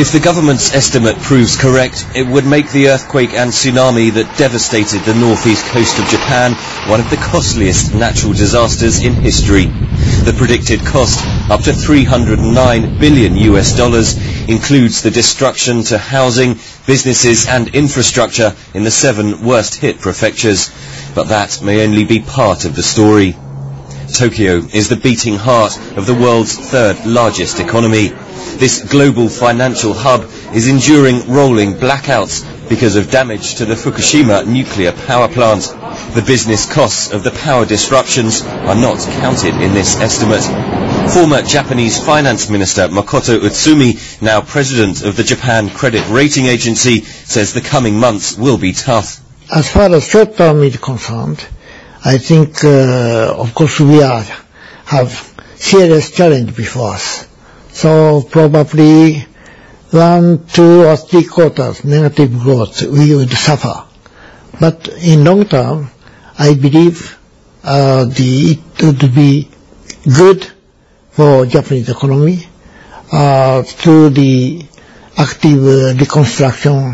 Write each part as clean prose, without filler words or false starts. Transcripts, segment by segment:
If the government's estimate proves correct, it would make the earthquake and tsunami that devastated the northeast coast of Japan one of the costliest natural disasters in history. The predicted cost, up to $309 billion, includes the destruction to housing, businesses and infrastructure in the 7 worst hit prefectures. But that may only be part of the story. Tokyo is the beating heart of the world's 3rd largest economy. This global financial hub is enduring rolling blackouts because of damage to the Fukushima nuclear power plant. The business costs of the power disruptions are not counted in this estimate. Former Japanese Finance Minister Makoto Utsumi, now president of the Japan Credit Rating Agency, says the coming months will be tough. As far as short term is concerned, I think, of course, we have serious challenge before us. So probably 1, 2 or 3 quarters negative growth we would suffer. But in long term, I believe it would be good for Japanese economy through the active reconstruction,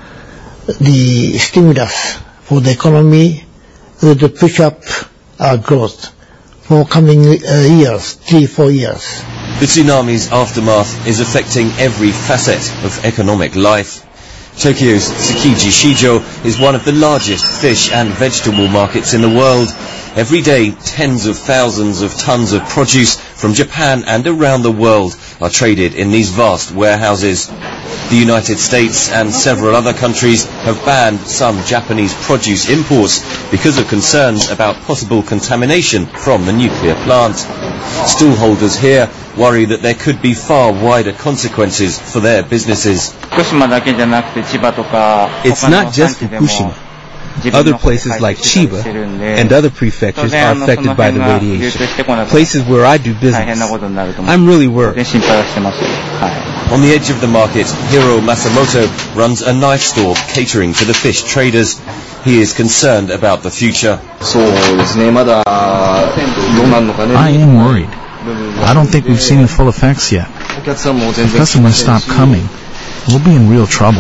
the stimulus for the economy would push up growth for coming years, 3-4 years. The tsunami's aftermath is affecting every facet of economic life. Tokyo's Tsukiji Shijo is one of the largest fish and vegetable markets in the world. Every day, tens of thousands of tons of produce from Japan and around the world are traded in these vast warehouses. The United States and several other countries have banned some Japanese produce imports because of concerns about possible contamination from the nuclear plant. Stallholders here worry that there could be far wider consequences for their businesses. It's not just Fukushima. Other places like Chiba and other prefectures are affected by the radiation. Places where I do business. I'm really worried. On the edge of the market, Hiro Masamoto runs a knife store catering to the fish traders. He is concerned about the future. I am worried. I don't think we've seen the full effects yet. If customers stop coming, we'll be in real trouble.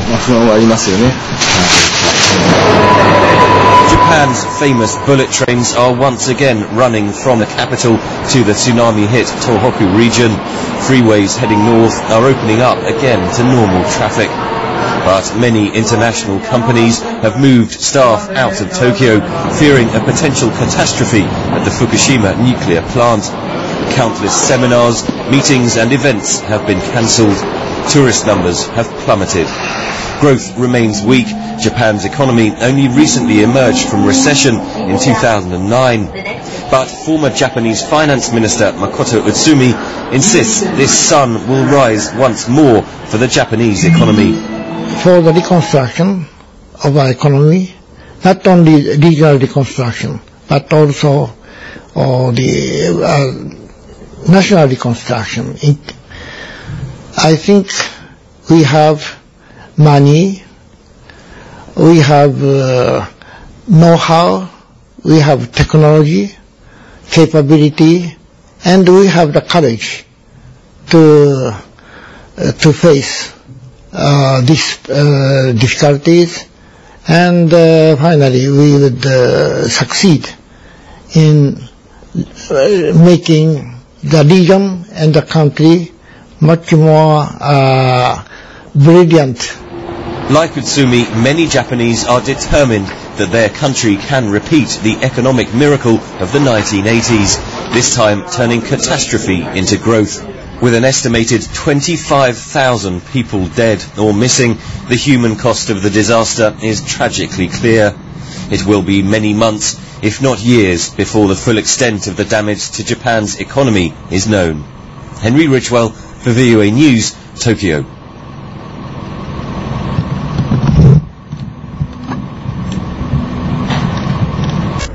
Japan's famous bullet trains are once again running from the capital to the tsunami-hit Tohoku region. Freeways heading north are opening up again to normal traffic. But many international companies have moved staff out of Tokyo, fearing a potential catastrophe at the Fukushima nuclear plant. Countless seminars, meetings and events have been cancelled. Tourist numbers have plummeted. Growth remains weak. Japan's economy only recently emerged from recession in 2009. But former Japanese Finance Minister Makoto Utsumi insists this sun will rise once more for the Japanese economy. For the reconstruction of our economy, not only regional reconstruction, but also the national reconstruction, I think we have money, we have know-how, we have technology, capability, and we have the courage to face these difficulties, and finally we would succeed in making the region and the country much more brilliant. Like Utsumi, many Japanese are determined that their country can repeat the economic miracle of the 1980s, this time turning catastrophe into growth. With an estimated 25,000 people dead or missing, the human cost of the disaster is tragically clear. It will be many months, if not years, before the full extent of the damage to Japan's economy is known. Henry Richwell for VOA News, Tokyo.